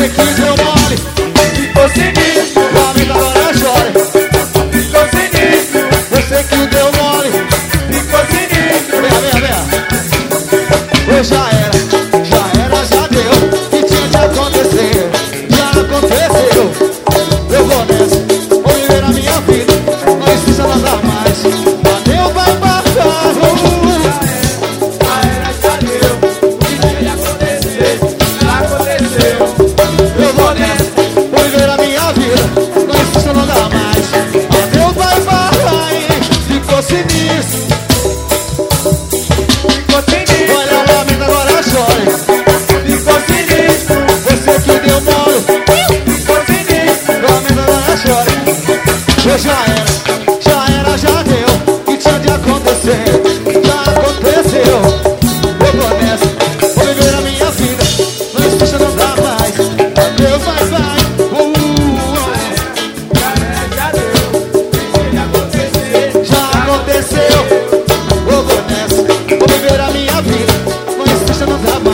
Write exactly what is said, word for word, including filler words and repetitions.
Você que deu mole, ficou sinistro. Lamenta, agora chora. Ficou sinistro. Você que deu mole, ficou sinistro. Venha, venha, venha. Eu já era, já era, já deu. Que tinha de acontecer, já aconteceu. Eu vou nessa, vou viver a minha vida. Não precisa nada mais. Valeu, vai passar. Já era, já deu. O que tinha de acontecer, já aconteceu. Eu vou nessa, vou viver a minha vida. Não precisa nada mais. Valeu, vai passar. Ficou sinistro. Ficou sinistro. Olha, lamenta, agora chora. Ficou sinistro. Você que deu mole, Ficou sinistro. lamenta, agora chora. Eu já era, já era, já deu. Que tinha de acontecer, já aconteceu. Eu vou nessa, vou viver a minha vida. Não existe, não dá mais. Adeus, vai, vai. Uh, Já era, já deu. O que tinha de acontecer, já aconteceu. Eu vou nessa, vou viver a minha vida. Não existe, não dá mais.